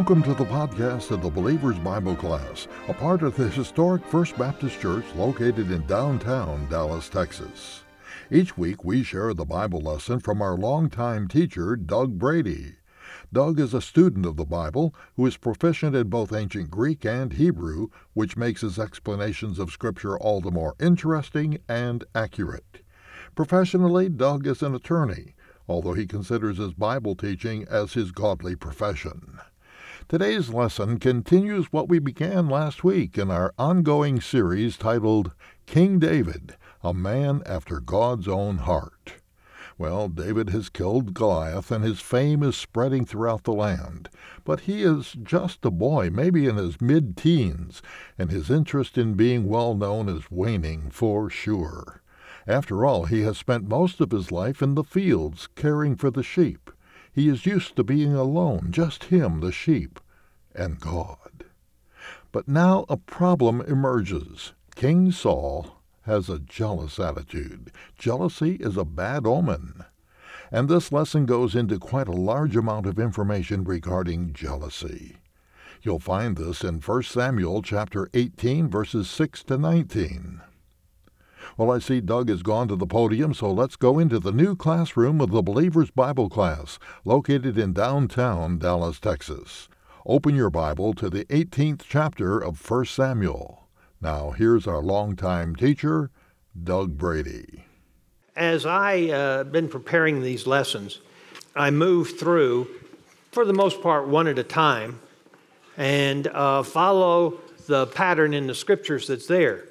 Welcome to the podcast of the Believer's Bible Class, a part of the historic First Baptist Church located in downtown Dallas, Texas. Each week we share the Bible lesson from our longtime teacher, Doug Brady. Doug is a student of the Bible who is proficient in both ancient Greek and Hebrew, which makes his explanations of Scripture all the more interesting and accurate. Professionally, Doug is an attorney, although he considers his Bible teaching as his godly profession. Today's lesson continues what we began last week in our ongoing series titled King David, a Man After God's Own Heart. Well, David has killed Goliath and his fame is spreading throughout the land. But he is just a boy, maybe in his mid-teens, and his interest in being well known is waning for sure. After all, he has spent most of his life in the fields caring for the sheep. He is used to being alone, just him, the sheep, and God. But now a problem emerges. King Saul has a jealous attitude. Jealousy is a bad omen. And this lesson goes into quite a large amount of information regarding jealousy. You'll find this in 1 Samuel chapter 18, verses 6 to 19. Well, I see Doug has gone to the podium, so let's go into the new classroom of the Believer's Bible Class, located in downtown Dallas, Texas. Open your Bible to the 18th chapter of 1 Samuel. Now, here's our longtime teacher, Doug Brady. As I been preparing these lessons, I moved through, for the most part, one at a time, and follow the pattern in the Scriptures that's there.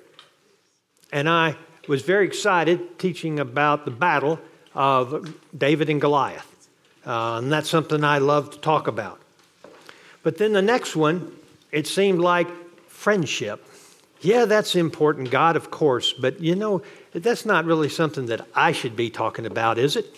And I was very excited teaching about the battle of David and Goliath. And that's something I love to talk about. But then the next one, it seemed like friendship. Yeah, that's important, God, of course. But, that's not really something that I should be talking about, is it?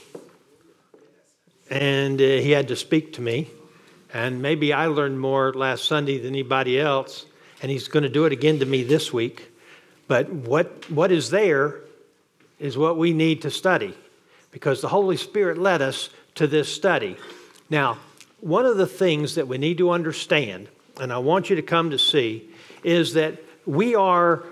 And he had to speak to me. And maybe I learned more last Sunday than anybody else. And he's going to do it again to me this week. But what is there is what we need to study, because the Holy Spirit led us to this study. Now, one of the things that we need to understand, and I want you to come to see, is that we are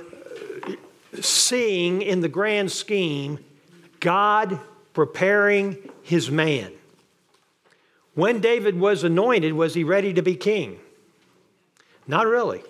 seeing in the grand scheme God preparing his man. When David was anointed, was he ready to be king? Not really.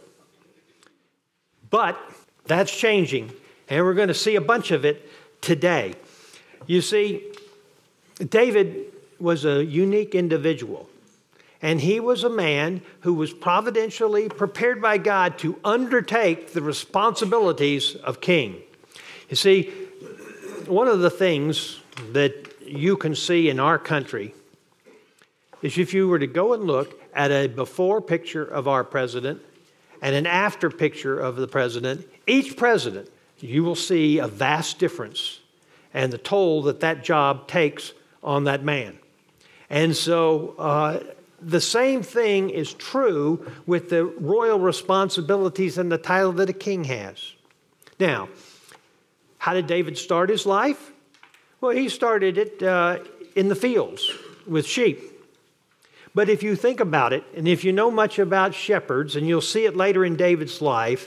But that's changing, and we're going to see a bunch of it today. You see, David was a unique individual, and he was a man who was providentially prepared by God to undertake the responsibilities of king. You see, one of the things that you can see in our country is if you were to go and look at a before picture of our president and an after picture of the president, each president, you will see a vast difference and the toll that job takes on that man. And so the same thing is true with the royal responsibilities and the title that a king has. Now, how did David start his life? Well, he started it in the fields with sheep. But if you think about it, and if you know much about shepherds, and you'll see it later in David's life,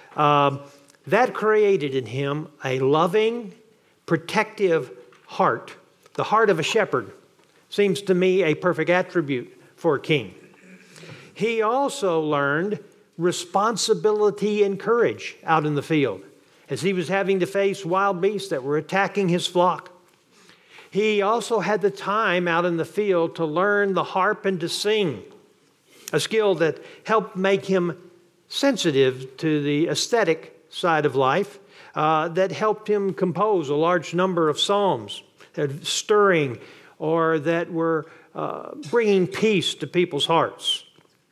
that created in him a loving, protective heart. The heart of a shepherd seems to me a perfect attribute for a king. He also learned responsibility and courage out in the field as he was having to face wild beasts that were attacking his flock. He also had the time out in the field to learn the harp and to sing, a skill that helped make him sensitive to the aesthetic side of life, that helped him compose a large number of psalms that were stirring or that were bringing peace to people's hearts.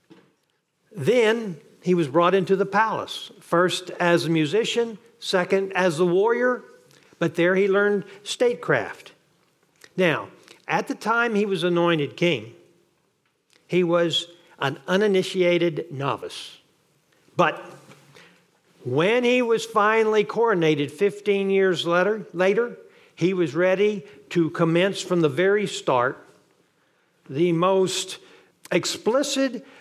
Then he was brought into the palace, first as a musician, second as a warrior, but there he learned statecraft. Now, at the time he was anointed king, he was an uninitiated novice. But when he was finally coronated 15 years later, he was ready to commence from the very start the most explicit,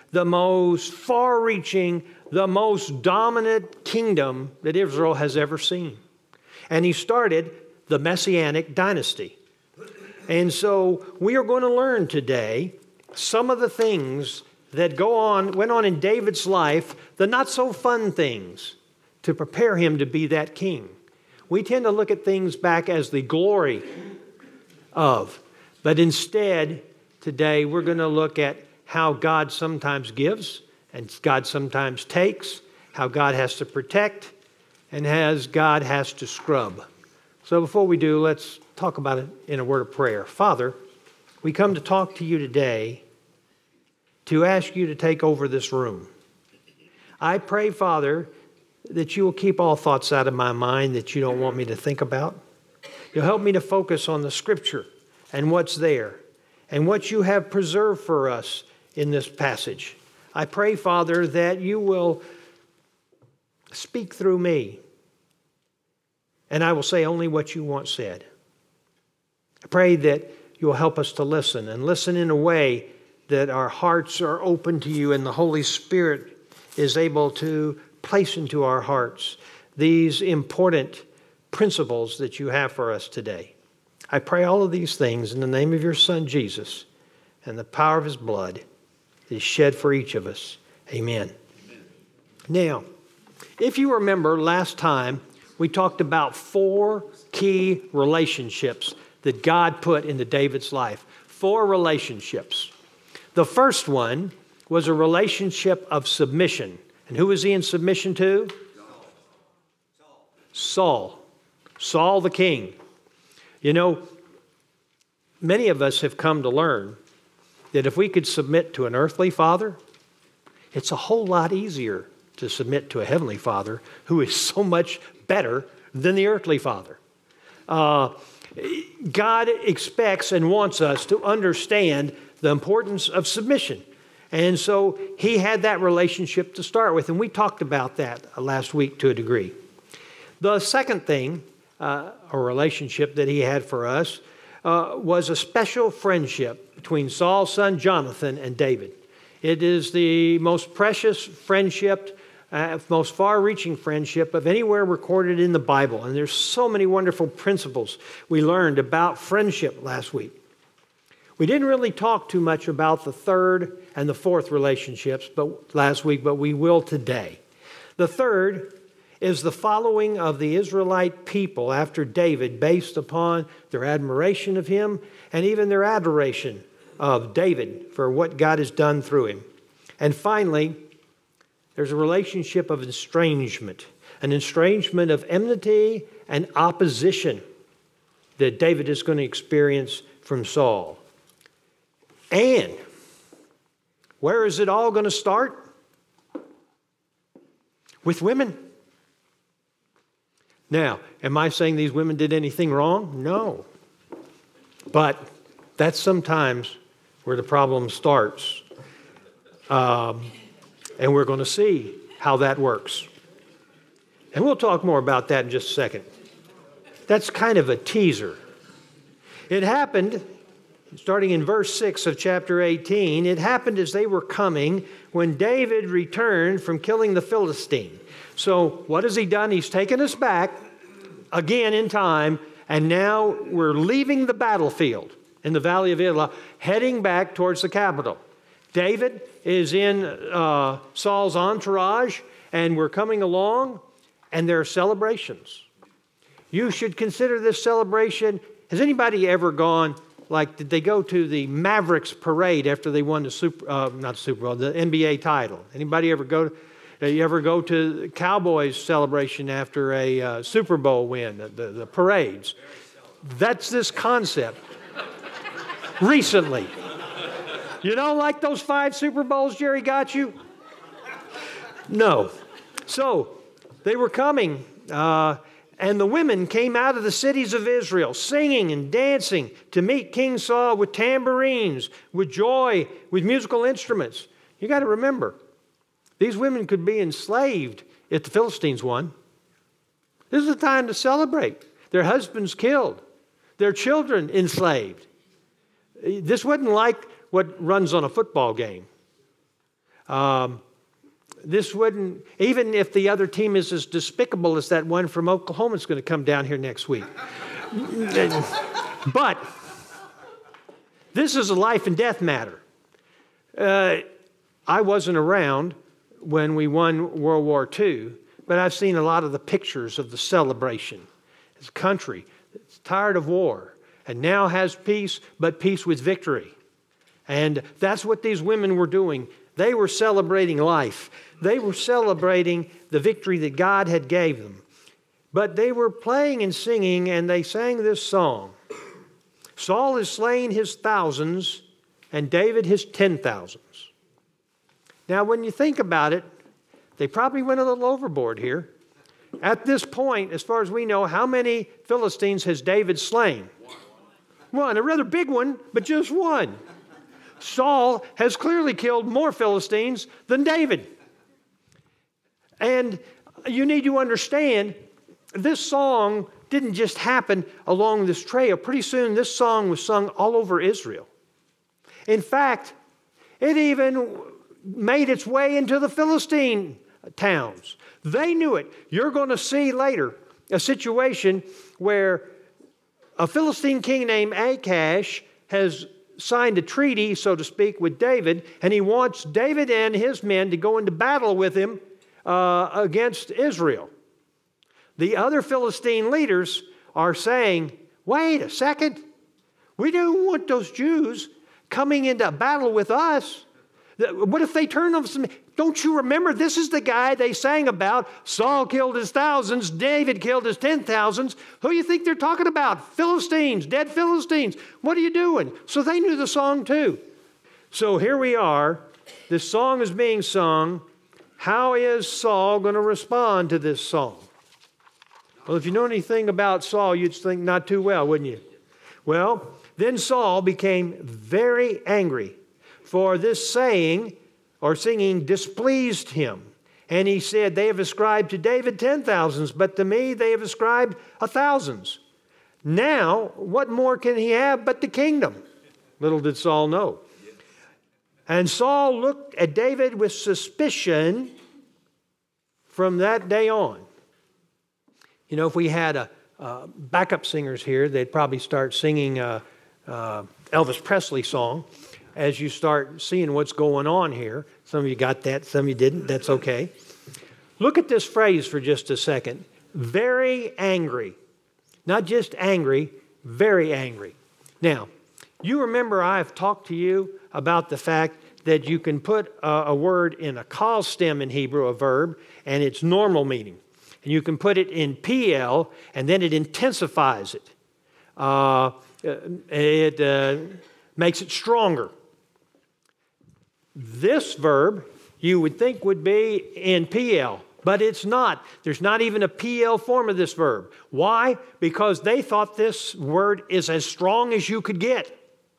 the most far-reaching, the most dominant kingdom that Israel has ever seen. And he started the Messianic dynasty. And so we are going to learn today some of the things that went on in David's life, the not so fun things, to prepare him to be that king. We tend to look at things back as the glory of, but instead, today we're going to look at how God sometimes gives and God sometimes takes, how God has to protect and God has to scrub. So before we do, let's talk about it in a word of prayer. Father, we come to talk to you today to ask you to take over this room. I pray, Father, that you will keep all thoughts out of my mind that you don't want me to think about. You'll help me to focus on the Scripture and what's there and what you have preserved for us in this passage. I pray, Father, that you will speak through me and I will say only what you want said. I pray that you'll help us to listen and listen in a way that our hearts are open to you and the Holy Spirit is able to place into our hearts these important principles that you have for us today. I pray all of these things in the name of your Son, Jesus, and the power of his blood that is shed for each of us. Amen. Now, if you remember last time, we talked about 4 key relationships that God put into David's life. 4 relationships. The first one was a relationship of submission. And who was he in submission to? Saul. Saul the king. You know, many of us have come to learn that if we could submit to an earthly father, it's a whole lot easier to submit to a heavenly Father who is so much better than the earthly father. God expects and wants us to understand the importance of submission. And so he had that relationship to start with, and we talked about that last week to a degree. The second thing, a relationship that he had for us, was a special friendship between Saul's son Jonathan and David. It is the most precious friendship, most far-reaching friendship of anywhere recorded in the Bible. And there's so many wonderful principles we learned about friendship last week. We didn't really talk too much about the third and the fourth relationships last week, but we will today. The third is the following of the Israelite people after David based upon their admiration of him and even their adoration of David for what God has done through him. And finally, there's a relationship of estrangement, an estrangement of enmity and opposition that David is going to experience from Saul. And where is it all going to start? With women. Now, am I saying these women did anything wrong? No. But that's sometimes where the problem starts. And we're going to see how that works. And we'll talk more about that in just a second. That's kind of a teaser. It happened, starting in verse 6 of chapter 18, it happened as they were coming when David returned from killing the Philistine. So what has he done? He's taken us back again in time, and now we're leaving the battlefield in the Valley of Elah, heading back towards the capital. David is in Saul's entourage, and we're coming along, and there are celebrations. You should consider this celebration. Has anybody ever gone, did they go to the Mavericks parade after they won the the NBA title? Anybody ever go? You ever go to the Cowboys celebration after a Super Bowl win? The parades. That's this concept. Recently. You don't like those 5 Super Bowls Jerry got you? No. So they were coming, and the women came out of the cities of Israel, singing and dancing to meet King Saul with tambourines, with joy, with musical instruments. You got to remember, these women could be enslaved if the Philistines won. This is the time to celebrate. Their husbands killed, their children enslaved. This wasn't like what runs on a football game. This wouldn't, even if the other team is as despicable as that one from Oklahoma is going to come down here next week. But this is a life and death matter. I wasn't around when we won World War II, but I've seen a lot of the pictures of the celebration. It's a country that's tired of war and now has peace, but peace with victory. And that's what these women were doing. They were celebrating life. They were celebrating the victory that God had gave them. But they were playing and singing, and they sang this song. Saul has slain his thousands, and David his 10,000s. Now, when you think about it, they probably went a little overboard here. At this point, as far as we know, how many Philistines has David slain? One, a rather big one, but just one. Saul has clearly killed more Philistines than David. And you need to understand, this song didn't just happen along this trail. Pretty soon, this song was sung all over Israel. In fact, it even made its way into the Philistine towns. They knew it. You're going to see later a situation where a Philistine king named Achash has signed a treaty, so to speak, with David, and he wants David and his men to go into battle with him against Israel. The other Philistine leaders are saying, wait a second, we don't want those Jews coming into battle with us. What if they turn on some? Don't you remember, this is the guy they sang about. Saul killed his thousands, David killed his 10,000s. Who do you think they're talking about? Philistines, dead Philistines. What are you doing? So they knew the song too. So here we are. This song is being sung. How is Saul going to respond to this song? Well, if you know anything about Saul, you'd think not too well, wouldn't you? Well, then Saul became very angry, for this saying or singing displeased him. And he said, they have ascribed to David 10,000s, but to me they have ascribed 1,000s. Now, what more can he have but the kingdom? Little did Saul know. And Saul looked at David with suspicion from that day on. You know, if we had backup singers here, they'd probably start singing Elvis Presley song as you start seeing what's going on here. Some of you got that, some of you didn't. That's okay. Look at this phrase for just a second. Very angry. Not just angry, very angry. Now, you remember I've talked to you about the fact that you can put a word in a cause stem in Hebrew, a verb, and its normal meaning. And you can put it in PL, and then it intensifies it. It makes it stronger. This verb, you would think would be in PL, but it's not. There's not even a PL form of this verb. Why? Because they thought this word is as strong as you could get.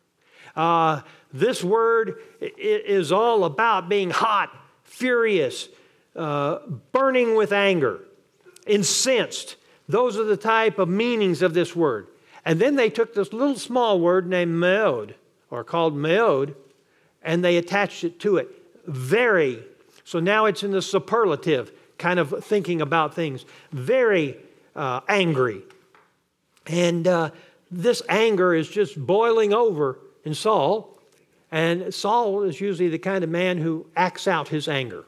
This word is all about being hot, furious, burning with anger, incensed. Those are the type of meanings of this word. And then they took this little small word named meod, or called meod, and they attached it to it. Very. So now it's in the superlative, kind of thinking about things. Very angry. And this anger is just boiling over in Saul. And Saul is usually the kind of man who acts out his anger.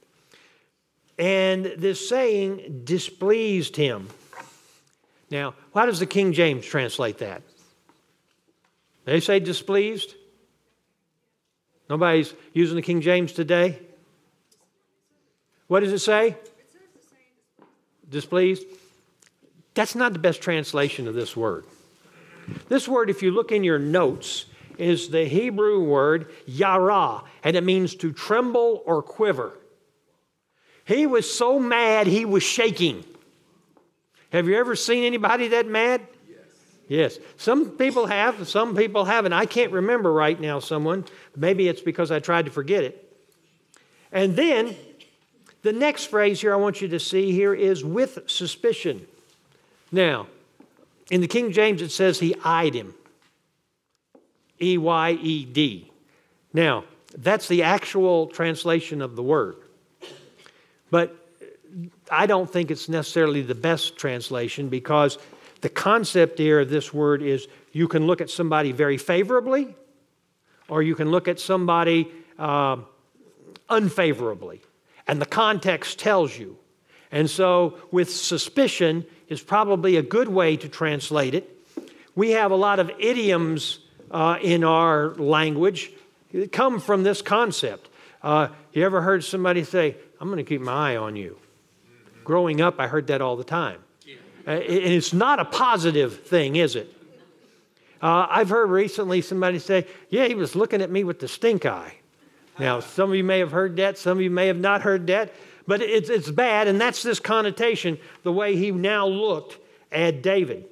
And this saying displeased him. Now, how does the King James translate that? They say displeased? Nobody's using the King James today? What does it say? Displeased? That's not the best translation of this word. This word, if you look in your notes, is the Hebrew word yara, and it means to tremble or quiver. He was so mad he was shaking. Have you ever seen anybody that mad? Yes. Some people have, some people haven't. I can't remember right now someone. Maybe it's because I tried to forget it. And then the next phrase here I want you to see here is with suspicion. Now, in the King James it says he eyed him. E-Y-E-D. Now, That's the actual translation of the word. But I don't think it's necessarily the best translation, because the concept here of this word is you can look at somebody very favorably, or you can look at somebody unfavorably. And the context tells you. And so with suspicion is probably a good way to translate it. We have a lot of idioms in our language that come from this concept. You ever heard somebody say, I'm going to keep my eye on you? Growing up, I heard that all the time. It's not a positive thing, is it? I've heard recently somebody say, yeah, he was looking at me with the stink eye. Now, some of you may have heard that, some of you may have not heard that, but it's bad, and that's this connotation, the way he now looked at David.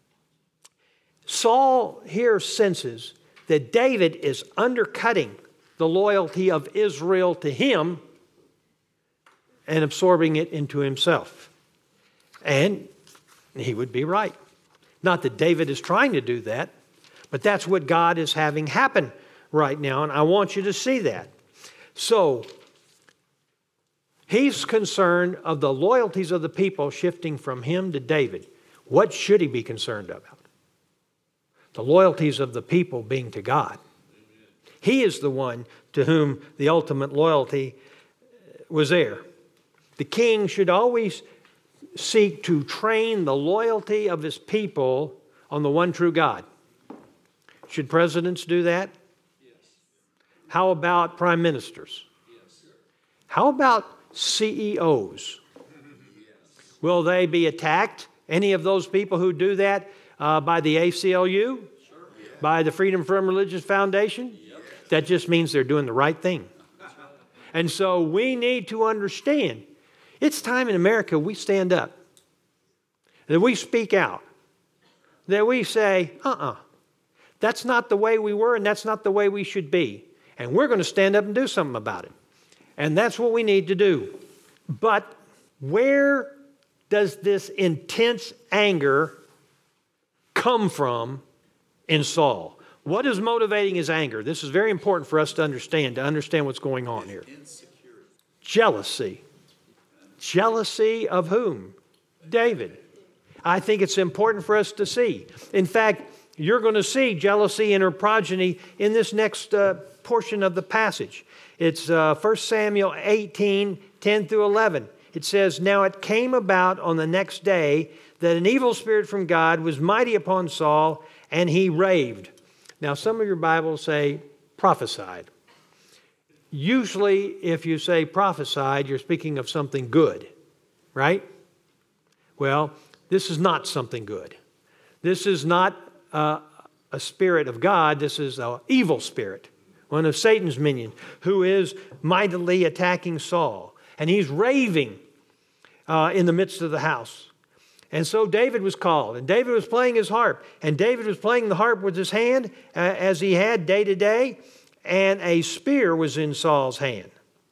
Saul here senses that David is undercutting the loyalty of Israel to him and absorbing it into himself. And he would be right. Not that David is trying to do that, but that's what God is having happen right now, and I want you to see that. So, he's concerned of the loyalties of the people shifting from him to David. What should he be concerned about? The loyalties of the people being to God. He is the one to whom the ultimate loyalty was there. The king should always seek to train the loyalty of his people on the one true God. Should presidents do that? Yes. How about prime ministers? Yes. How about CEOs? Yes. Will they be attacked, any of those people who do that, by the ACLU? Sure. Yeah. By the Freedom from Religious Foundation? Yep. That just means they're doing the right thing. And so we need to understand, it's time in America we stand up, that we speak out, that we say, that's not the way we were, and that's not the way we should be. And we're going to stand up and do something about it. And that's what we need to do. But where does this intense anger come from in Saul? What is motivating his anger? This is very important for us to understand what's going on here. Jealousy. Jealousy of whom? David. I think it's important for us to see. In fact, you're going to see jealousy in her progeny in this next portion of the passage. It's 1 Samuel 18, 10 through 11. It says, now it came about on the next day that an evil spirit from God was mighty upon Saul, and he raved. Now, some of your Bibles say prophesied. Usually, if you say prophesied, you're speaking of something good, right? Well, this is not something good. This is not a spirit of God. This is an evil spirit, one of Satan's minions, who is mightily attacking Saul. And he's raving in the midst of the house. And so David was called, and David was playing his harp. And David was playing the harp with his hand, as he had day to day, and a spear was in Saul's hand.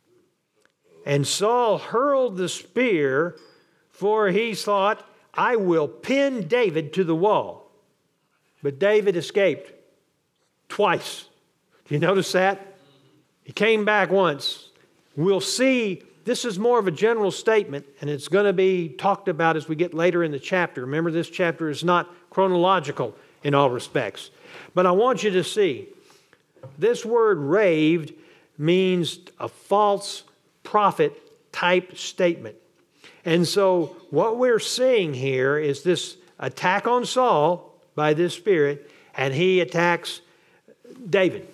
And Saul hurled the spear, for he thought, I will pin David to the wall. But David escaped twice. Do you notice that? He came back once. We'll see, this is more of a general statement, and it's going to be talked about as we get later in the chapter. Remember, this chapter is not chronological in all respects. But I want you to see, this word raved means a false prophet type statement. And so what we're seeing here is this attack on Saul by this spirit, and he attacks David.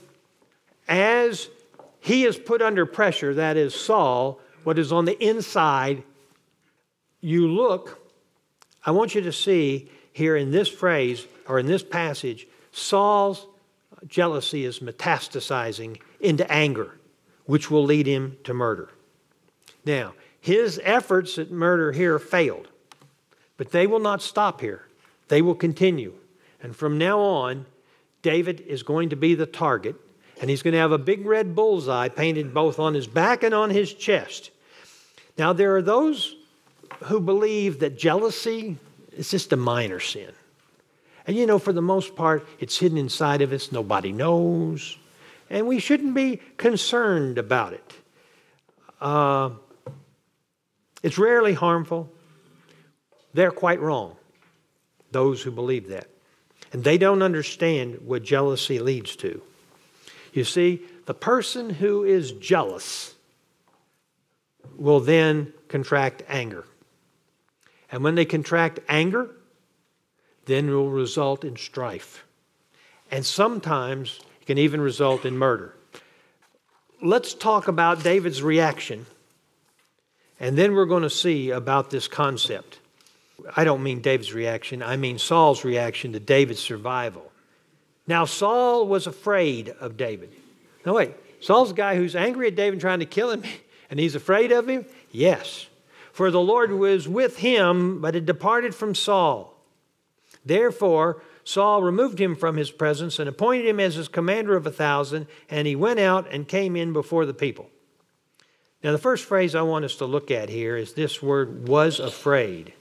As he is put under pressure, that is Saul, what is on the inside, you look, I want you to see here in this phrase, or in this passage, Saul's jealousy is metastasizing into anger, which will lead him to murder. Now, his efforts at murder here failed, but they will not stop here. They will continue. And from now on, David is going to be the target, and he's going to have a big red bullseye painted both on his back and on his chest. Now, there are those who believe that jealousy is just a minor sin. And you know, for the most part, it's hidden inside of us. Nobody knows. and we shouldn't be concerned about it. It's rarely harmful. They're quite wrong, those who believe that. And they don't understand what jealousy leads to. You see, the person who is jealous will then contract anger. And when they contract anger, then it will result in strife. And sometimes it can even result in murder. Let's talk about David's reaction, and then we're going to see about this concept. I don't mean David's reaction, I mean Saul's reaction to David's survival. Now, Saul was afraid of David. No, wait, Saul's a guy who's angry at David trying to kill him, and he's afraid of him? Yes. For the Lord was with him, but had departed from Saul. Therefore, Saul removed him from his presence and appointed him as his commander of 1,000, and he went out and came in before the people. Now, the first phrase I want us to look at here is this word, was afraid.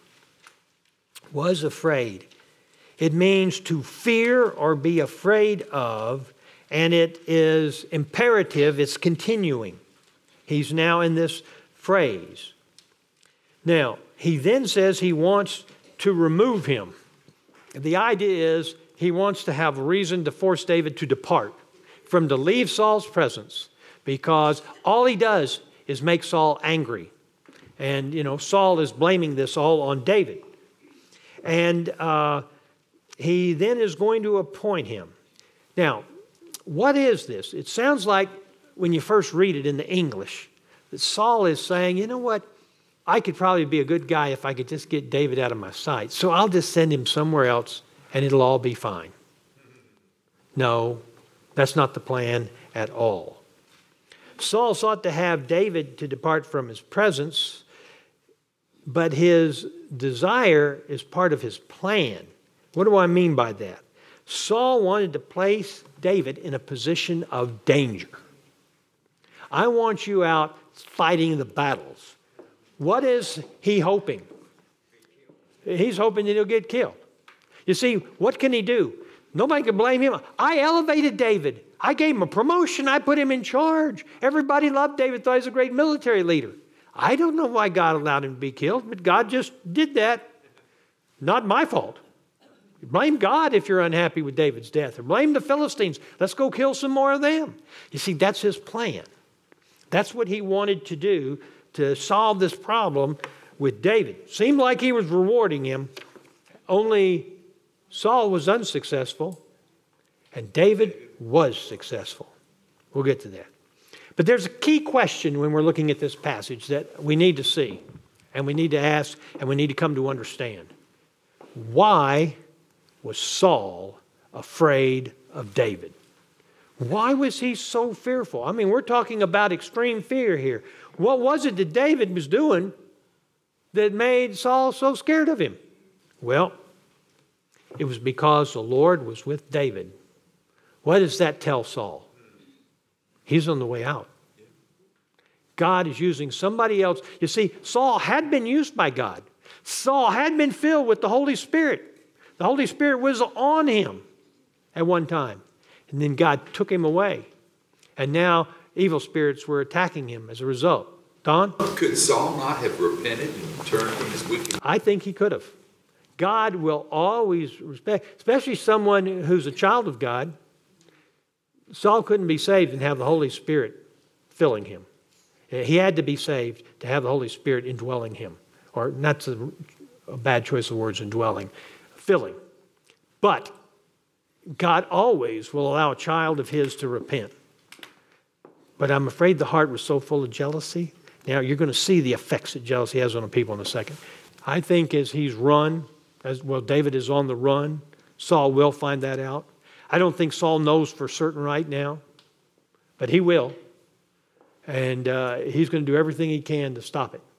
Was afraid. It means to fear or be afraid of, and it is imperative, it's continuing. He's now in this phrase. Now, he then says he wants to remove him. The idea is he wants to have a reason to force David to depart, for him to leave Saul's presence, because all he does is make Saul angry. And, Saul is blaming this all on David. And he then is going to appoint him. Now, what is this? It sounds like when you first read it in the English, that Saul is saying, you know what? I could probably be a good guy if I could just get David out of my sight. So I'll just send him somewhere else and it'll all be fine. No, that's not the plan at all. Saul sought to have David to depart from his presence, but his desire is part of his plan. What do I mean by that? Saul wanted to place David in a position of danger. I want you out fighting the battles. What is he hoping? He's hoping that he'll get killed. You see, what can he do? Nobody can blame him. I elevated David. I gave him a promotion. I put him in charge. Everybody loved David, thought he was a great military leader. I don't know why God allowed him to be killed, but God just did that. Not my fault. Blame God if you're unhappy with David's death, or blame the Philistines. Let's go kill some more of them. You see, that's his plan. That's what he wanted to do to solve this problem with David. Seemed like he was rewarding him, only Saul was unsuccessful and David was successful. We'll get to that. But there's a key question when we're looking at this passage that we need to see, and we need to ask, and we need to come to understand. Why was Saul afraid of David? Why was he so fearful? I mean, we're talking about extreme fear here. What was it that David was doing that made Saul so scared of him? Well, it was because the Lord was with David. What does that tell Saul? He's on the way out. God is using somebody else. You see, Saul had been used by God. Saul had been filled with the Holy Spirit. The Holy Spirit was on him at one time. And then God took him away. And now evil spirits were attacking him as a result. Don? Could Saul not have repented and turned from his wicked? I think he could have. God will always respect, especially someone who's a child of God. Saul couldn't be saved and have the Holy Spirit filling him. He had to be saved to have the Holy Spirit indwelling him. Or not a bad choice of words, indwelling, filling. But God always will allow a child of his to repent. But I'm afraid the heart was so full of jealousy. Now you're going to see the effects that jealousy has on people in a second. I think as he's run, David is on the run, Saul will find that out. I don't think Saul knows for certain right now, but he will. And he's going to do everything he can to stop it.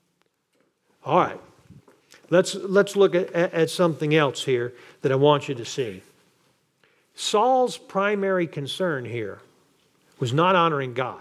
All right. Let's look at something else here that I want you to see. Saul's primary concern here was not honoring God,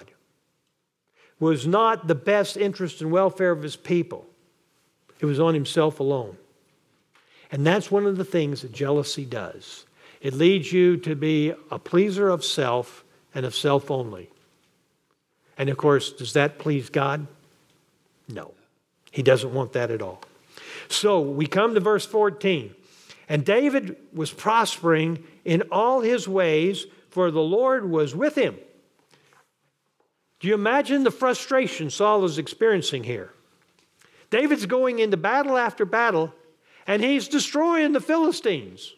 was not the best interest and welfare of his people. It was on himself alone. And that's one of the things that jealousy does. It leads you to be a pleaser of self and of self only. And of course, does that please God? No. He doesn't want that at all. So we come to verse 14. And David was prospering in all his ways, for the Lord was with him. Do you imagine the frustration Saul is experiencing here? David's going into battle after battle, and he's destroying the Philistines.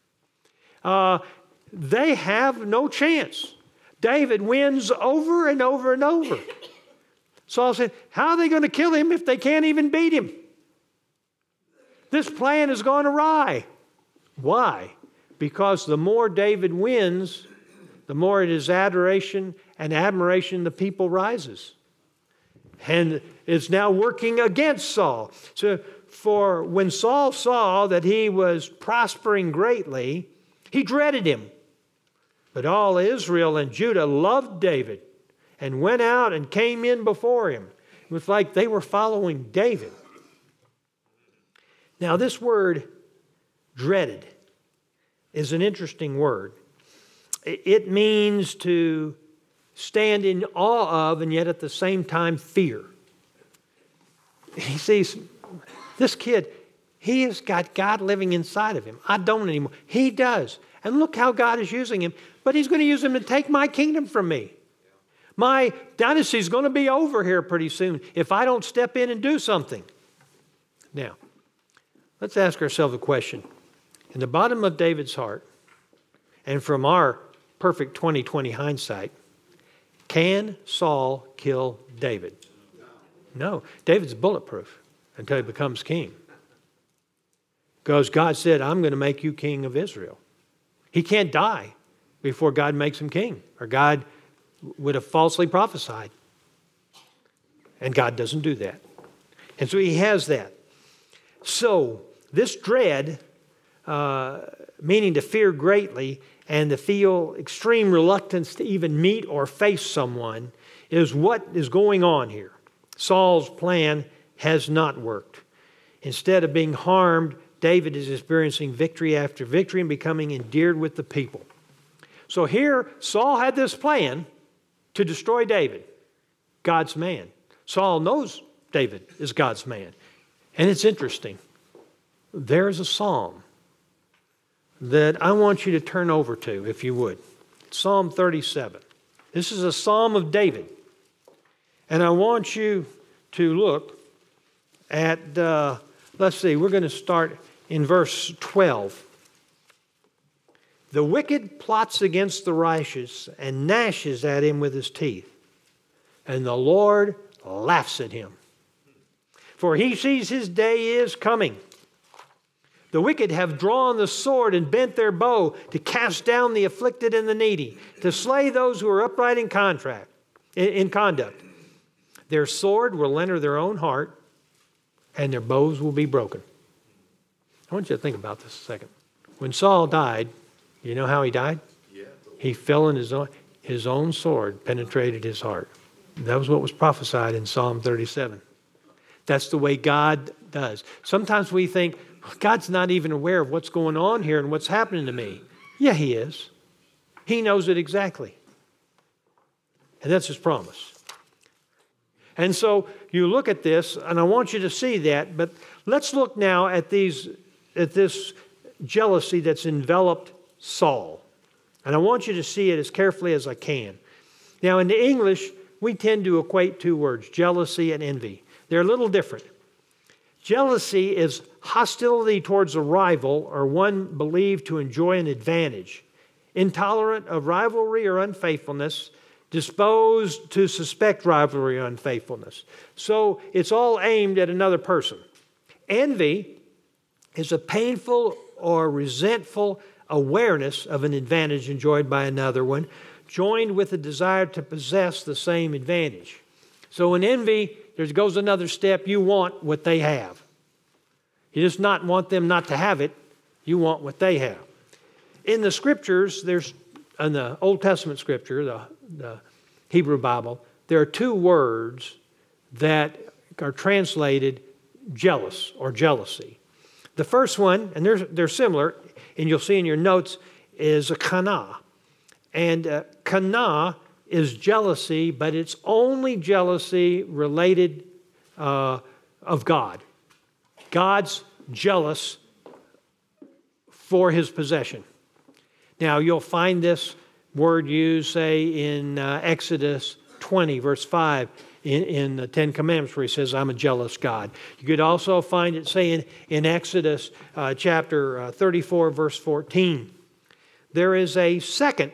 They have no chance. David wins over and over and over. Saul said, how are they going to kill him if they can't even beat him? This plan has gone awry. Why? Because the more David wins, the more his adoration and admiration of the people rises. And it's now working against Saul. So for when Saul saw that he was prospering greatly, he dreaded him. But all Israel and Judah loved David and went out and came in before him. It was like they were following David. Now this word, dreaded, is an interesting word. It means to stand in awe of and yet at the same time fear. He sees this kid, he has got God living inside of him. I don't anymore. He does. And look how God is using him. But he's going to use him to take my kingdom from me. My dynasty is going to be over here pretty soon if I don't step in and do something. Now, let's ask ourselves a question. In the bottom of David's heart, and from our perfect 20/20 hindsight, can Saul kill David? No. David's bulletproof until he becomes king. Because God said, I'm going to make you king of Israel. He can't die before God makes him king, or God would have falsely prophesied. And God doesn't do that. And so he has that. So this dread, meaning to fear greatly and to feel extreme reluctance to even meet or face someone, is what is going on here. Saul's plan has not worked. Instead of being harmed, David is experiencing victory after victory and becoming endeared with the people. So here, Saul had this plan to destroy David, God's man. Saul knows David is God's man. And it's interesting. There's a psalm that I want you to turn over to, if you would. Psalm 37. This is a psalm of David. And I want you to look at, let's see, we're going to start in verse 12. The wicked plots against the righteous and gnashes at him with his teeth. And the Lord laughs at him. For he sees his day is coming. The wicked have drawn the sword and bent their bow to cast down the afflicted and the needy, to slay those who are upright in conduct. Their sword will enter their own heart, and their bows will be broken. I want you to think about this a second. When Saul died, you know how he died? Yeah. He fell in his own sword penetrated his heart. That was what was prophesied in Psalm 37. That's the way God does. Sometimes we think, God's not even aware of what's going on here and what's happening to me. Yeah, he is. He knows it exactly. And that's his promise. And so you look at this, and I want you to see that, but let's look now at this jealousy that's enveloped Saul. And I want you to see it as carefully as I can. Now, in the English, we tend to equate two words, jealousy and envy. They're a little different. Jealousy is hostility towards a rival or one believed to enjoy an advantage, intolerant of rivalry or unfaithfulness, disposed to suspect rivalry or unfaithfulness. So it's all aimed at another person. Envy is a painful or resentful awareness of an advantage enjoyed by another one, joined with a desire to possess the same advantage. So in envy, there goes another step. You want what they have. You just not want them not to have it. You want what they have. In the scriptures, in the Old Testament scripture, the Hebrew Bible, there are two words that are translated jealous or jealousy. The first one, and they're similar, and you'll see in your notes, is a kana. And Kana is jealousy, but it's only jealousy related of God. God's jealous for his possession. Now, you'll find this word used, say, in Exodus 20, verse 5, in the Ten Commandments, where he says, I'm a jealous God. You could also find it, say, in Exodus chapter 34, verse 14. There is a second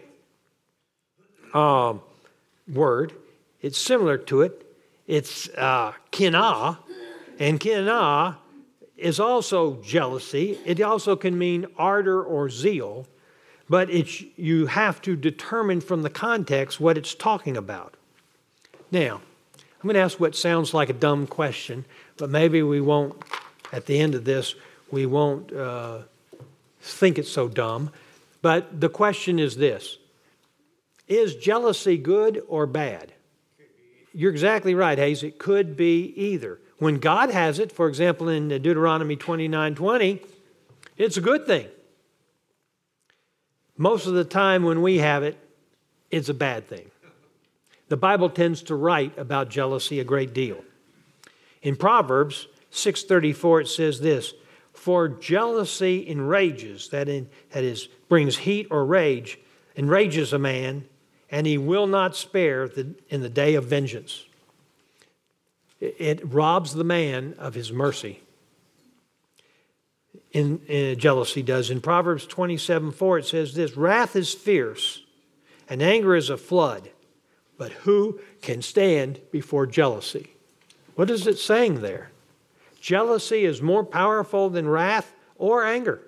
word. It's similar to it. It's kinah, and kinah is also jealousy. It also can mean ardor or zeal, but you have to determine from the context what it's talking about. Now, I'm going to ask what sounds like a dumb question, but maybe we won't, at the end of this, we won't think it's so dumb. But the question is this: is jealousy good or bad? You're exactly right, Hayes. It could be either. When God has it, for example, in Deuteronomy 29:20, it's a good thing. Most of the time when we have it, it's a bad thing. The Bible tends to write about jealousy a great deal. In Proverbs 6:34, it says this: for jealousy enrages, that is, brings heat or rage, enrages a man, and he will not spare in the day of vengeance. It robs the man of his mercy. Jealousy does. In Proverbs 27:4, it says this: wrath is fierce, and anger is a flood, but who can stand before jealousy? What is it saying there? Jealousy is more powerful than wrath or anger.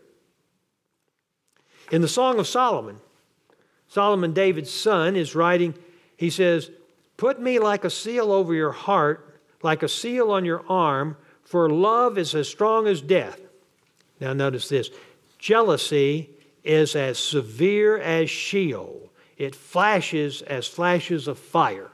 In the Song of Solomon, David's son, is writing, he says, put me like a seal over your heart, like a seal on your arm, for love is as strong as death. Now notice this: jealousy is as severe as Sheol. It flashes as flashes of fire.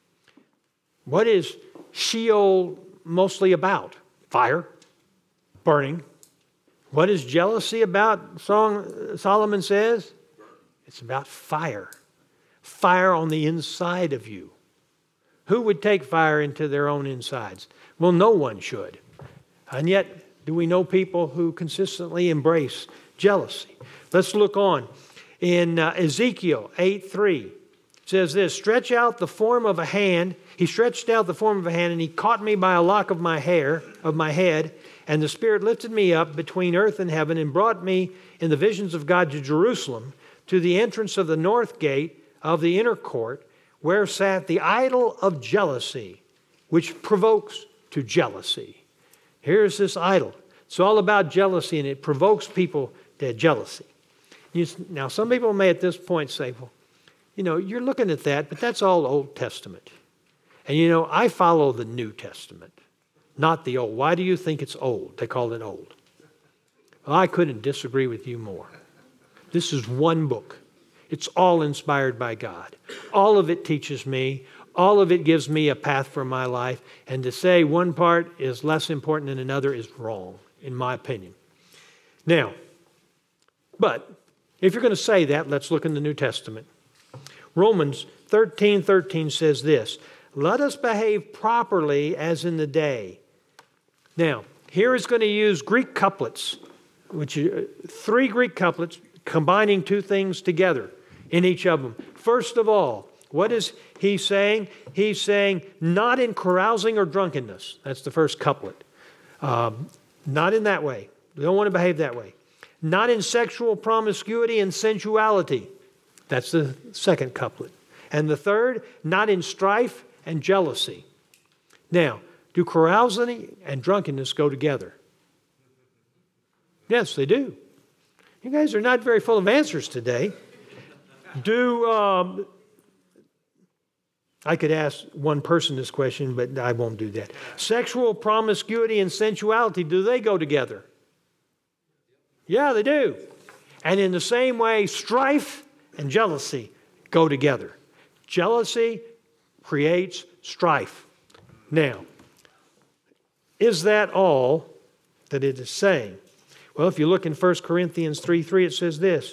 What is Sheol mostly about? Fire, burning. What is jealousy about? Solomon says it's about fire. Fire on the inside of you. Who would take fire into their own insides? Well, no one should. And yet, do we know people who consistently embrace jealousy? Let's look on. In Ezekiel 8:3, it says this: stretch out the form of a hand. He stretched out the form of a hand, and he caught me by a lock of my hair, of my head, and the Spirit lifted me up between earth and heaven and brought me in the visions of God to Jerusalem, to the entrance of the north gate of the inner court, where sat the idol of jealousy, which provokes to jealousy. Here's this idol. It's all about jealousy, and it provokes people to jealousy. Now, some people may at this point say, well, you're looking at that, but that's all Old Testament. And I follow the New Testament, not the Old. Why do you think it's old? They call it old. Well, I couldn't disagree with you more. This is one book. It's all inspired by God. All of it teaches me. All of it gives me a path for my life. And to say one part is less important than another is wrong, in my opinion. Now, but if you're going to say that, let's look in the New Testament. Romans 13:13 says this: let us behave properly as in the day. Now, here is going to use Greek couplets, which are 3 Greek couplets combining 2 things together in each of them. First of all, what is he saying? He's saying, not in carousing or drunkenness. That's the first couplet. Not in that way. We don't want to behave that way. Not in sexual promiscuity and sensuality. That's the second couplet. And the third, not in strife and jealousy. Now, do carousing and drunkenness go together? Yes, they do. You guys are not very full of answers today. I could ask one person this question, but I won't do that. Sexual promiscuity and sensuality, do they go together? Yeah, they do. And in the same way, strife and jealousy go together. Jealousy creates strife. Now, is that all that it is saying? Well, if you look in 1 Corinthians 3:3, it says this: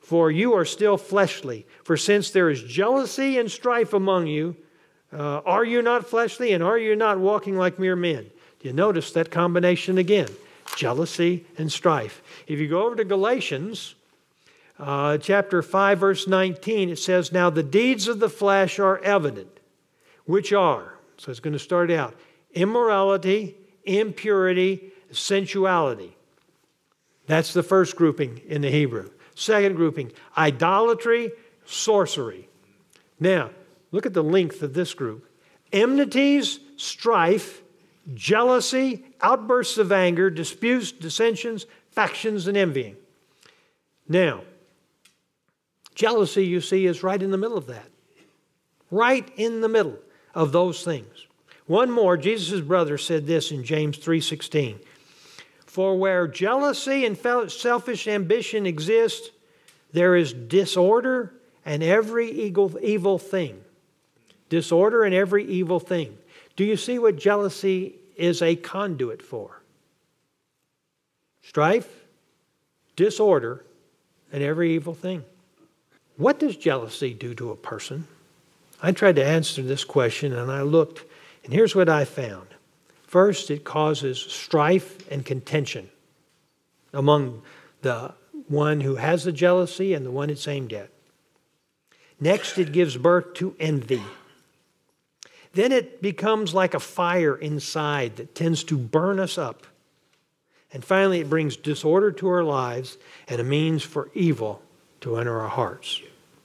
for you are still fleshly. For since there is jealousy and strife among you, are you not fleshly, and are you not walking like mere men? Do you notice that combination again? Jealousy and strife. If you go over to Galatians, chapter 5, verse 19, it says, now the deeds of the flesh are evident, which are, so it's going to start out, immorality, impurity, sensuality. That's the first grouping in the Hebrew. Second grouping, idolatry, sorcery. Now, look at the length of this group. Enmities, strife, jealousy, outbursts of anger, disputes, dissensions, factions, and envying. Now, jealousy, you see, is right in the middle of that. Right in the middle of those things. One more, Jesus' brother said this in James 3:16. For where jealousy and selfish ambition exist, there is disorder and every evil thing. Disorder and every evil thing. Do you see what jealousy is a conduit for? Strife, disorder, and every evil thing. What does jealousy do to a person? I tried to answer this question and I looked, and here's what I found. First, it causes strife and contention among the one who has the jealousy and the one it's aimed at. Next, it gives birth to envy. Then it becomes like a fire inside that tends to burn us up. And finally, it brings disorder to our lives and a means for evil to enter our hearts.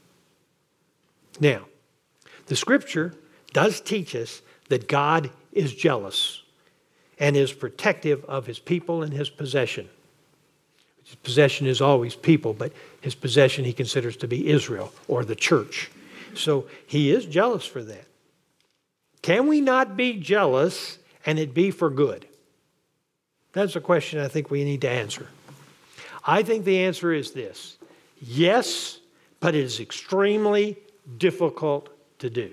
Now, the Scripture does teach us that God is jealous and is protective of His people and His possession. His possession is always people, but His possession He considers to be Israel or the church. So He is jealous for that. Can we not be jealous and it be for good? That's a question I think we need to answer. I think the answer is this. Yes, but it is extremely difficult to do.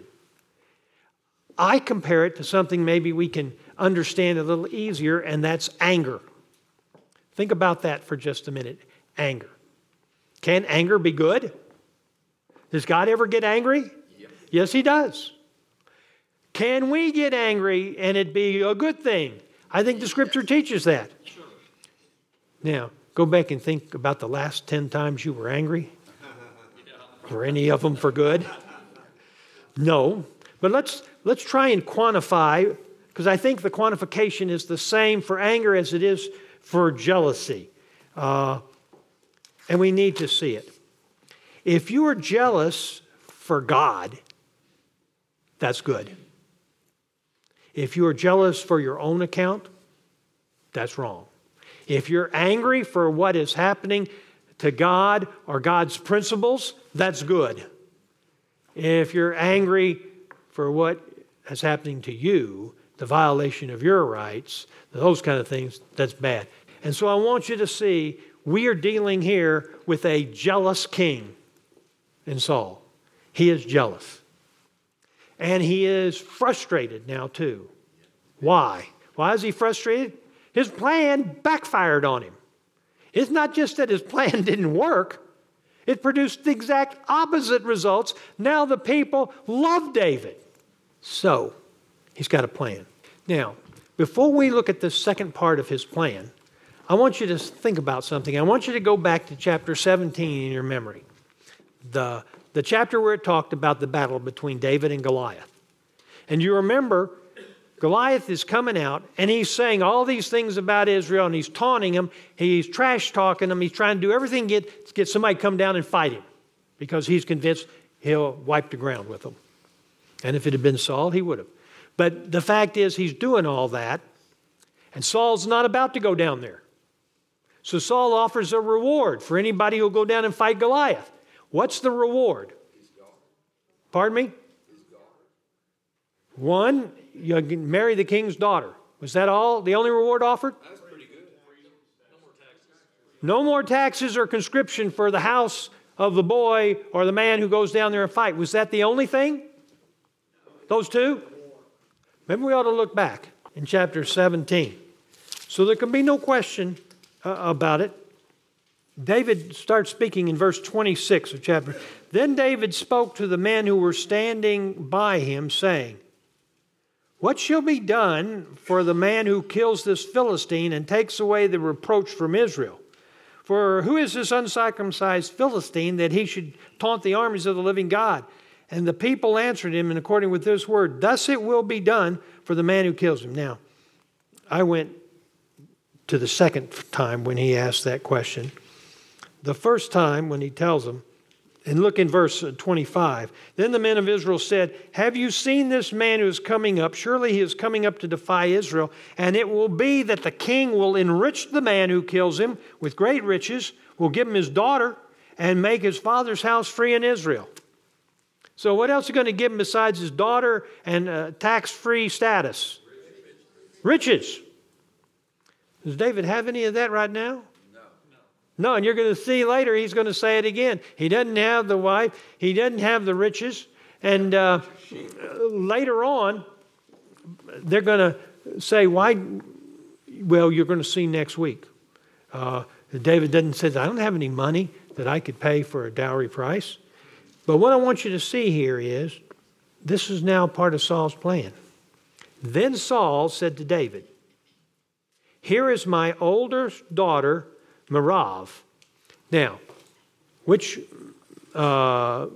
I compare it to something maybe we can understand a little easier, and that's anger. Think about that for just a minute. Anger. Can anger be good? Does God ever get angry? Yes, He does. Can we get angry and it be a good thing? I think the Scripture teaches that. Now, go back and think about the last 10 times you were angry. Were any of them for good? No. But let's try and quantify, because I think the quantification is the same for anger as it is for jealousy. And we need to see it. If you are jealous for God, that's good. If you are jealous for your own account, that's wrong. If you're angry for what is happening to God or God's principles, that's good. If you're angry for what is happening to you, the violation of your rights, those kind of things, that's bad. And so I want you to see, we are dealing here with a jealous king in Saul. He is jealous. And he is frustrated now too. Why? Why is he frustrated? His plan backfired on him. It's not just that his plan didn't work. It produced the exact opposite results. Now the people love David. So, he's got a plan. Now, before we look at the second part of his plan, I want you to think about something. I want you to go back to chapter 17 in your memory. The chapter where it talked about the battle between David and Goliath. And you remember, Goliath is coming out and he's saying all these things about Israel and he's taunting them. He's trash talking them. He's trying to do everything to get somebody to come down and fight him because he's convinced he'll wipe the ground with them. And if it had been Saul, he would have. But the fact is he's doing all that and Saul's not about to go down there. So Saul offers a reward for anybody who'll go down and fight Goliath. What's the reward? Pardon me? One, you can marry the king's daughter. Was that all? The only reward offered? That's pretty good. No more taxes. No more taxes or conscription for the house of the boy or the man who goes down there and fight. Was that the only thing? Those two? Maybe we ought to look back in chapter 17. So there can be no question about it. David starts speaking in verse 26 of chapter. Then David spoke to the men who were standing by him, saying, what shall be done for the man who kills this Philistine and takes away the reproach from Israel? For who is this uncircumcised Philistine that he should taunt the armies of the living God? And the people answered him in according with this word, thus it will be done for the man who kills him. Now, I went to the second time when he asked that question. The first time when he tells them, and look in verse 25. Then the men of Israel said, have you seen this man who is coming up? Surely he is coming up to defy Israel. And it will be that the king will enrich the man who kills him with great riches, will give him his daughter, and make his father's house free in Israel. So what else are you going to give him besides his daughter and tax-free status? Riches. Does David have any of that right now? No, and you're going to see later he's going to say it again. He doesn't have the wife. He doesn't have the riches. And later on, they're going to say, why? Well, you're going to see next week. David doesn't say, I don't have any money that I could pay for a dowry price. But what I want you to see here is, this is now part of Saul's plan. Then Saul said to David, here is my older daughter, Merab. Now, which is the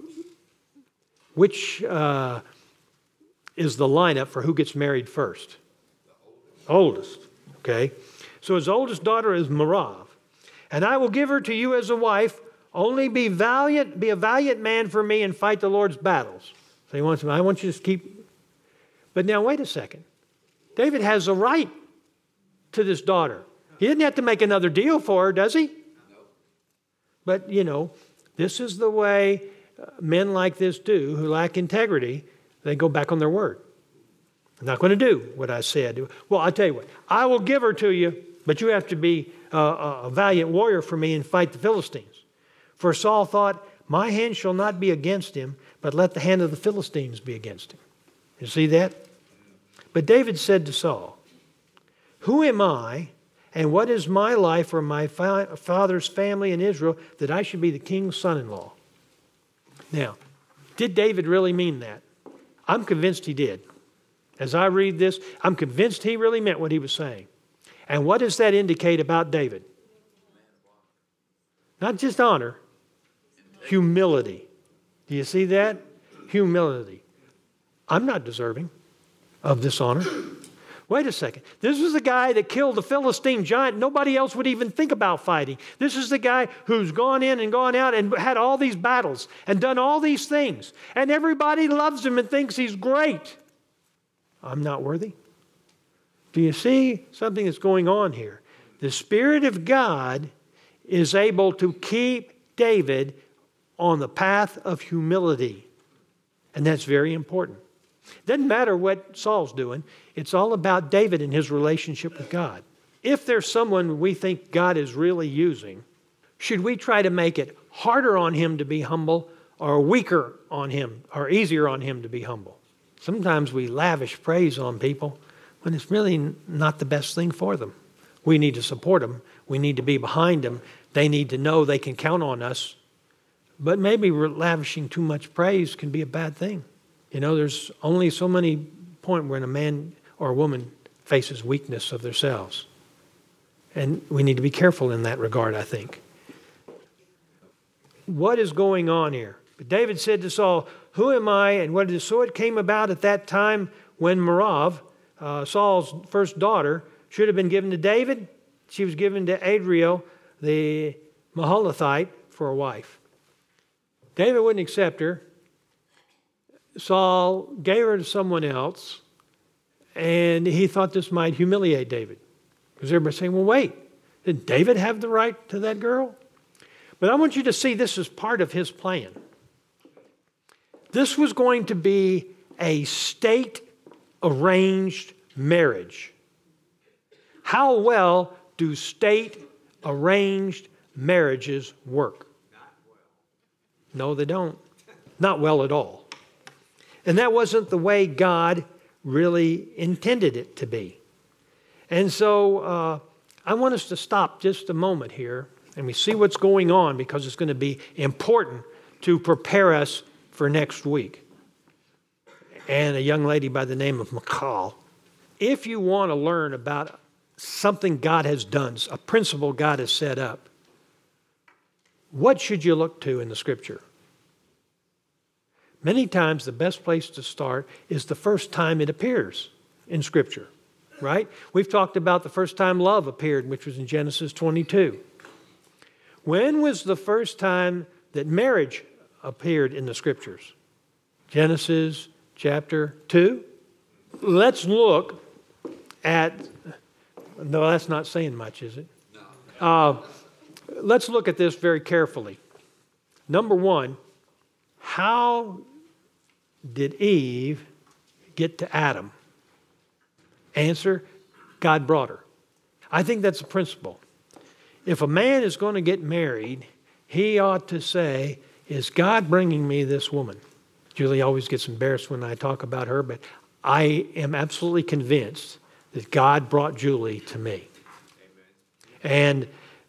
lineup for who gets married first? Oldest. Okay. So his oldest daughter is Merab. And I will give her to you as a wife. Only be valiant, be a valiant man for me and fight the Lord's battles. So he wants, I want you to keep. But now wait a second. David has a right to this daughter. He didn't have to make another deal for her, does he? No. But, this is the way men like this do, who lack integrity. They go back on their word. I'm not going to do what I said. Well, I'll tell you what. I will give her to you, but you have to be a valiant warrior for me and fight the Philistines. For Saul thought, my hand shall not be against him, but let the hand of the Philistines be against him. You see that? But David said to Saul, who am I? And what is my life or my father's family in Israel that I should be the king's son-in-law? Now, did David really mean that? I'm convinced he did. As I read this, I'm convinced he really meant what he was saying. And what does that indicate about David? Not just honor, humility. Do you see that? Humility. I'm not deserving of this honor. Wait a second. This is the guy that killed the Philistine giant. Nobody else would even think about fighting. This is the guy who's gone in and gone out and had all these battles and done all these things. And everybody loves him and thinks he's great. I'm not worthy. Do you see something that's going on here? The Spirit of God is able to keep David on the path of humility. And that's very important. Doesn't matter what Saul's doing. It's all about David and his relationship with God. If there's someone we think God is really using, should we try to make it harder on him to be humble or weaker on him or easier on him to be humble? Sometimes we lavish praise on people when it's really not the best thing for them. We need to support them. We need to be behind them. They need to know they can count on us. But maybe lavishing too much praise can be a bad thing. There's only so many points when a man or a woman faces weakness of themselves. And we need to be careful in that regard, I think. What is going on here? But David said to Saul, who am I and what is? So it came about at that time when Merab, Saul's first daughter, should have been given to David. She was given to Adriel, the Mahalathite, for a wife. David wouldn't accept her. Saul gave her to someone else, and he thought this might humiliate David. Because everybody's saying, well, wait, did David have the right to that girl? But I want you to see this as part of his plan. This was going to be a state-arranged marriage. How well do state-arranged marriages work? No, they don't. Not well at all. And that wasn't the way God really intended it to be. And so I want us to stop just a moment here and we see what's going on because it's going to be important to prepare us for next week. And a young lady by the name of Michal. If you want to learn about something God has done, a principle God has set up, what should you look to in the Scripture? Many times the best place to start is the first time it appears in Scripture, right? We've talked about the first time love appeared, which was in Genesis 22. When was the first time that marriage appeared in the Scriptures? Genesis chapter 2. Let's look at, no, that's not saying much, is it? No. Let's look at this very carefully. Number one, how did Eve get to Adam? Answer, God brought her. I think that's a principle. If a man is going to get married, he ought to say, is God bringing me this woman? Julie always gets embarrassed when I talk about her, but I am absolutely convinced that God brought Julie to me. Amen. And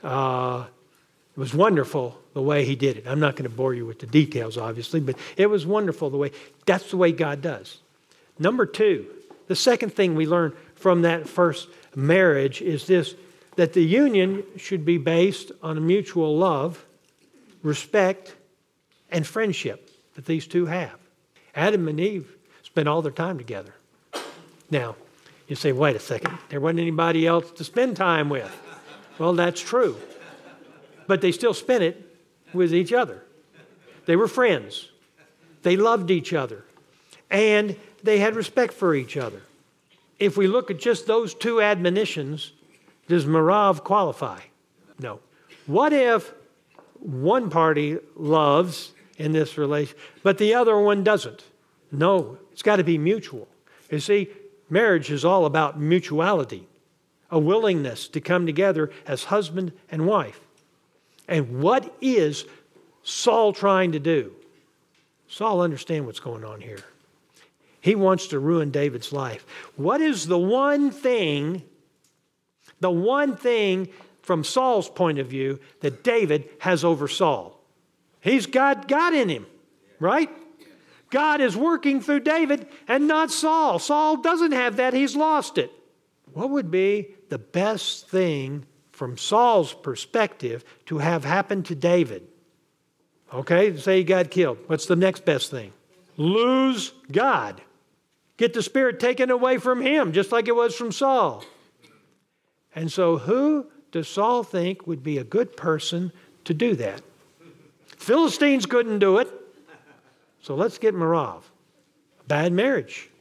it was wonderful the way he did it. I'm not going to bore you with the details, obviously, but it was wonderful the way, that's the way God does. Number two, the second thing we learn from that first marriage is this, that the union should be based on a mutual love, respect, and friendship that these two have. Adam and Eve spent all their time together. Now, you say, wait a second, there wasn't anybody else to spend time with. Well, that's true. But they still spent it with each other. They were friends. They loved each other. And they had respect for each other. If we look at just those two admonitions, does Merav qualify? No. What if one party loves in this relation, but the other one doesn't? No, it's got to be mutual. You see, marriage is all about mutuality, a willingness to come together as husband and wife. And what is Saul trying to do? Saul understands what's going on here. He wants to ruin David's life. What is the one thing from Saul's point of view that David has over Saul? He's got God in him, right? God is working through David and not Saul. Saul doesn't have that. He's lost it. What would be the best thing from Saul's perspective to have happened to David? Okay, say he got killed. What's the next best thing? Lose God. Get the Spirit taken away from him, just like it was from Saul. And so who does Saul think would be a good person to do that? Philistines couldn't do it. So let's get Merav. Bad marriage.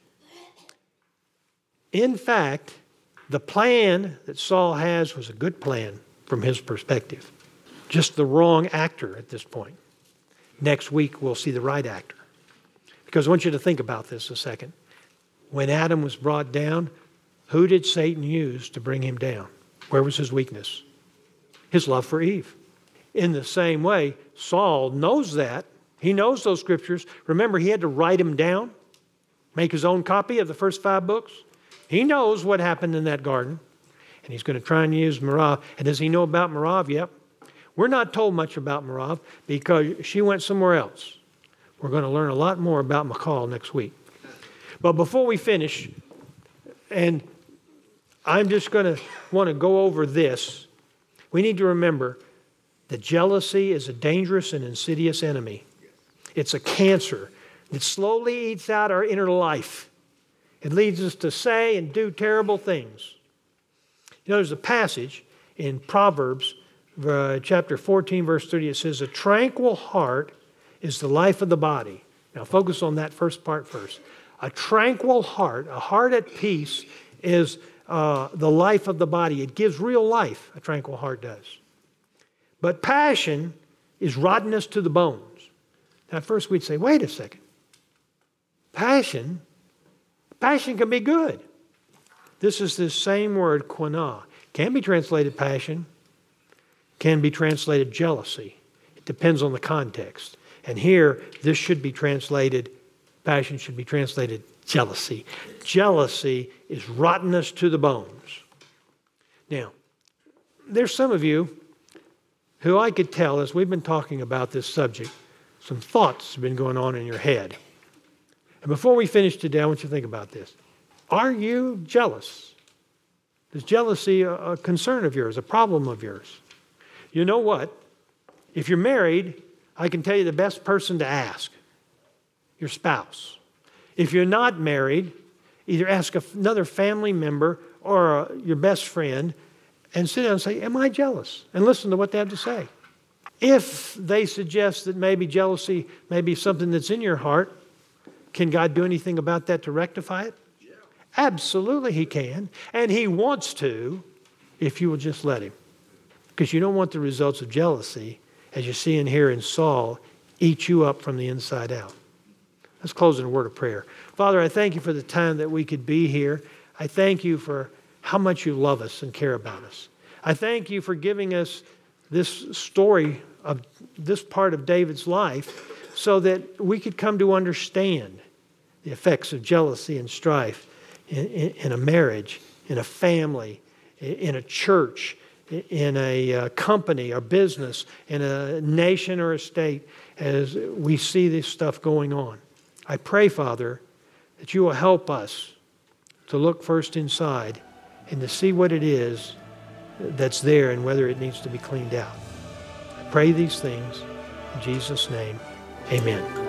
In fact, the plan that Saul has was a good plan from his perspective. Just the wrong actor at this point. Next week, we'll see the right actor. Because I want you to think about this a second. When Adam was brought down, who did Satan use to bring him down? Where was his weakness? His love for Eve. In the same way, Saul knows that. He knows those scriptures. Remember, he had to write them down, make his own copy of the first 5 books. He knows what happened in that garden, and he's going to try and use Merav. And does he know about Merav? Yep. We're not told much about Merav because she went somewhere else. We're going to learn a lot more about Michal next week. But before we finish, and I'm just going to want to go over this, we need to remember that jealousy is a dangerous and insidious enemy. It's a cancer that slowly eats out our inner life. It leads us to say and do terrible things. You know, there's a passage in Proverbs chapter 14, verse 30. It says, a tranquil heart is the life of the body. Now focus on that first part first. A tranquil heart, a heart at peace, is the life of the body. It gives real life, a tranquil heart does. But passion is rottenness to the bones. Now, first we'd say, wait a second. Passion can be good. This is this same word, quina. Can be translated passion, can be translated jealousy. It depends on the context. And here, this should be translated, passion should be translated jealousy. Jealousy is rottenness to the bones. Now, there's some of you who I could tell as we've been talking about this subject, some thoughts have been going on in your head. And before we finish today, I want you to think about this. Are you jealous? Is jealousy a concern of yours, a problem of yours? You know what? If you're married, I can tell you the best person to ask, your spouse. If you're not married, either ask another family member or your best friend and sit down and say, am I jealous? And listen to what they have to say. If they suggest that maybe jealousy may be something that's in your heart, can God do anything about that to rectify it? Yeah. Absolutely He can. And He wants to, if you will just let Him. Because you don't want the results of jealousy, as you see in here in Saul, eat you up from the inside out. Let's close in a word of prayer. Father, I thank You for the time that we could be here. I thank You for how much You love us and care about us. I thank You for giving us this story of this part of David's life so that we could come to understand the effects of jealousy and strife in a marriage, in a family, in a church, in a company or business, in a nation or a state, as we see this stuff going on. I pray, Father, that You will help us to look first inside and to see what it is that's there and whether it needs to be cleaned out. I pray these things in Jesus' name. Amen.